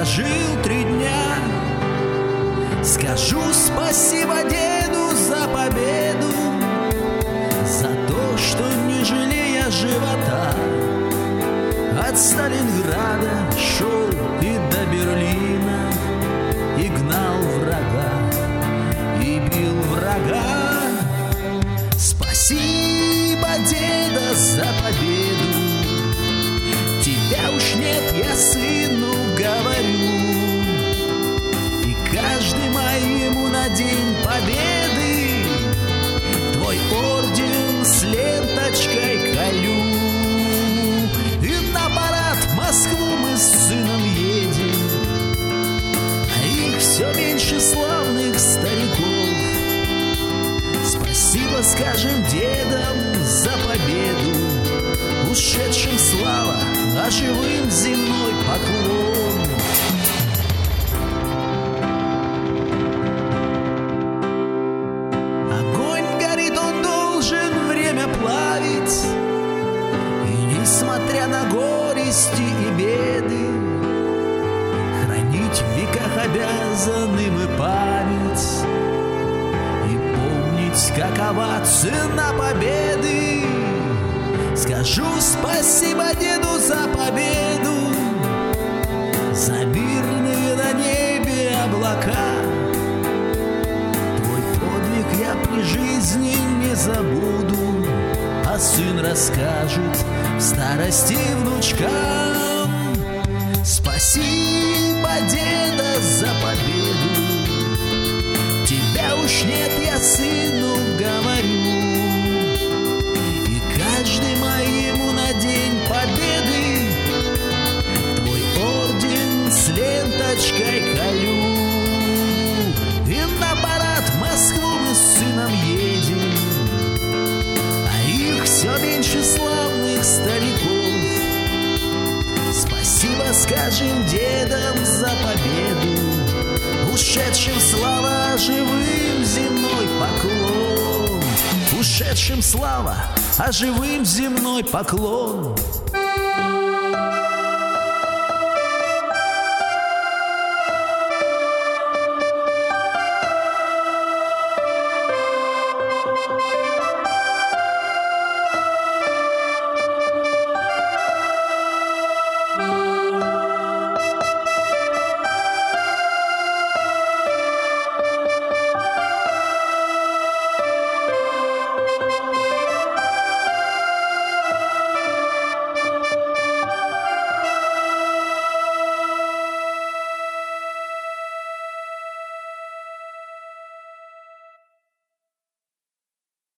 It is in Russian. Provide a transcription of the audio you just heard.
прожил 3 дня. Скажу спасибо деду за победу, за то, что не жалея живота от Сталинграда шел и до Берлина, и гнал врага, и бил врага. Спасибо, деда, за победу. Тебя уж нет, я сыну говорю. И каждый май ему на День Победы твой орден с ленточкой колю. И на парад в Москву мы с сыном едем, а их все меньше славных стариков. Спасибо скажем дедам за победу, ушедшим слава, а живым земной поклон. Огонь горит, он должен время плавить, и несмотря на горести и беды, хранить в веках обязаны мы память и помнить, какова цена победы. Скажу спасибо деду за победу, за мирные на небе облака. Твой подвиг я при жизни не забуду, а сын расскажет в старости внучкам. Спасибо, деда, за победу. Тебя уж нет, я сыну говорю. Каждый май ему на День Победы твой орден с ленточкой колю. И на парад в Москву мы с сыном едем, а их все меньше славных стариков. Спасибо скажем дедам за победу, ушедшим слава, а живым земной поклон. Ушедшим слава, а живым земной поклон.